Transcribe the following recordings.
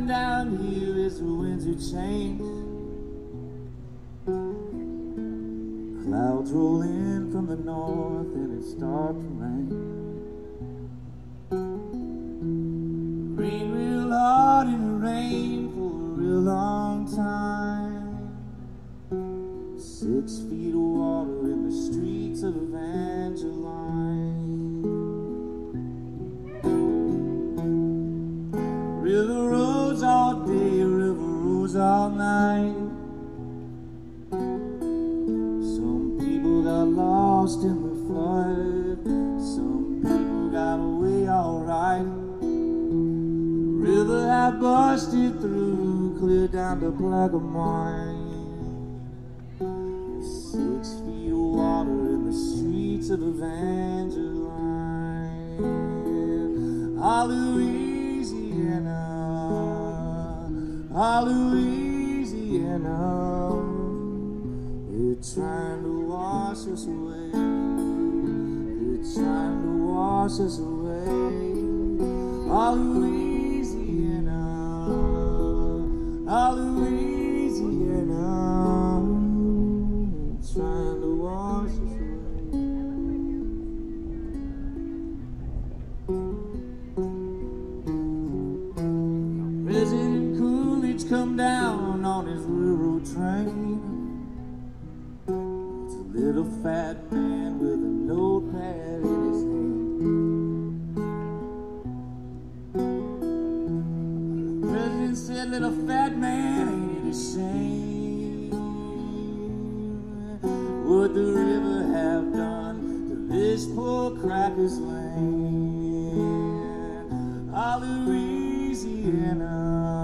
happened down here is the winds who change. Clouds roll in from the north and it starts to rain. Rain real hard and it rained for a real long time. 6 feet of water in the streets of Evangeline. River rose all day, river rose all night. Some people got lost in the flood, some people got away alright. The river had busted through, clear down to black and white. 6 feet of water in the streets of Evangeline. Ah, Louisiana, ah, Louisiana, they're trying to wash us away. They're trying to wash us away. Ah, Louisiana, ah, Louisiana, trying to wash us away. President Coolidge come down on his railroad train. It's a little fat man with a notepad in his hand. The president said, little fat man, ain't it a shame what the river have done to this poor cracker's land? Ah, Louisiana,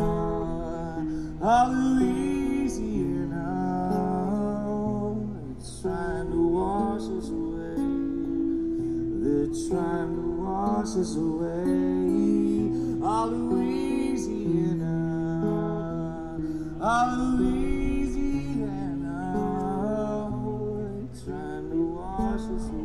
ah, Louisiana, it's trying to wash us away. They're trying to wash us away. Ah, Louisiana, ah, Louisiana, trying to wash us away.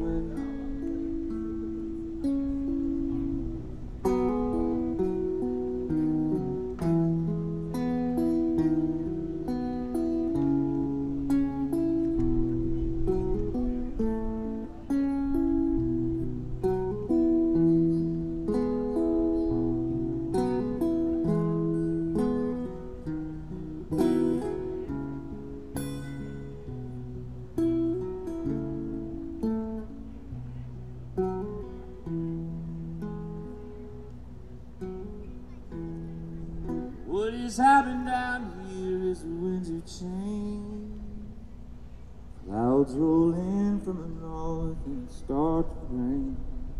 What has happened down here is the winds of change. Clouds roll in from the north and start to rain.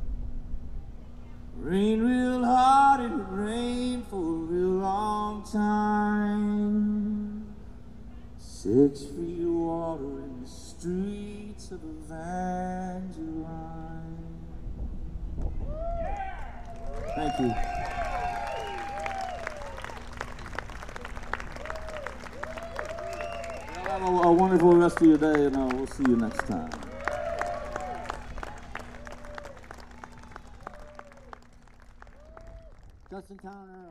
Rain real hard and it rained for a real long time. 6 feet of water in the streets of Evangeline. Thank you. Have a wonderful rest of your day, and we'll see you next time. Justin Towner.